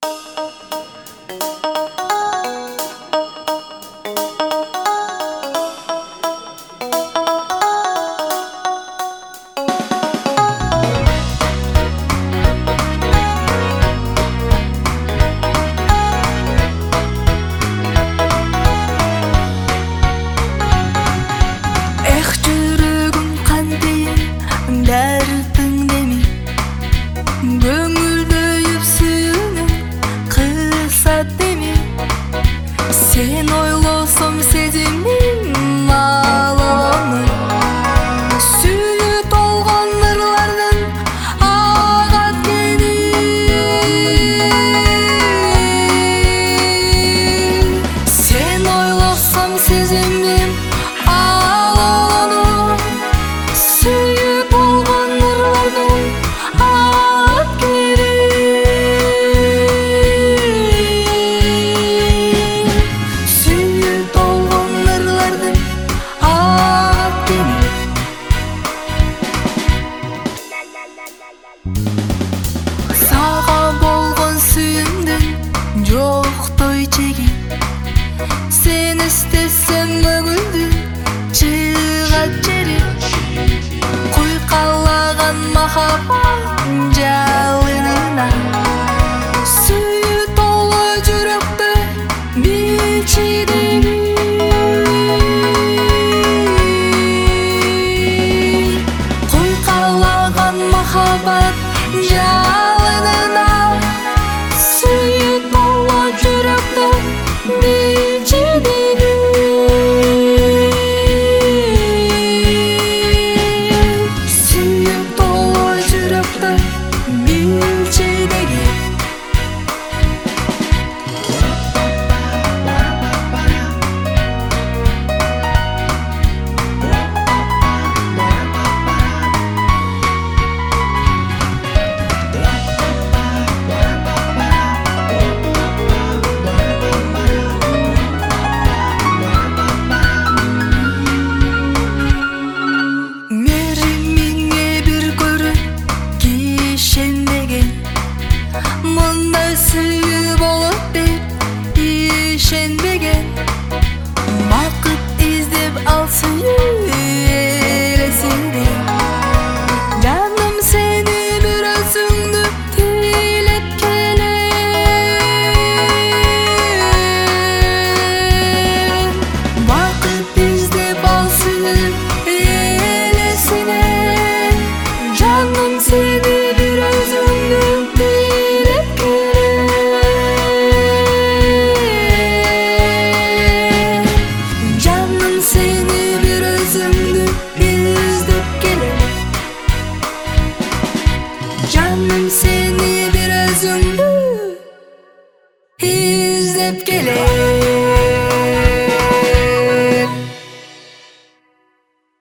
Sen oylosam сезимим алаланы сүйүп толгон ырлардын агат кени Sen oylosam сезимим алаланы сүйүп толгон ырлардын агат кени Сага болгон сүйүмдүн жоктой чеги Сен истесем мөгүлдү чыгат жери Куйкалаган махаббат жалынына Сүйүү толо жүрөктө бичидеги Куйкалаган махаббат жалынына сүйүү толо жүрөктө бичидеги Сүйүү толо жүрөктө бичидеги Мындай сүйүү болот деп ишенбеген Бакыт издеп ал сүйүү элесине Жаным сени бир өзүңдү тилеп келем Бакыт издеп ал сүйүү элесине Жаным сени бир өзүңдү Жаным сени бир өзүңдү издеп келем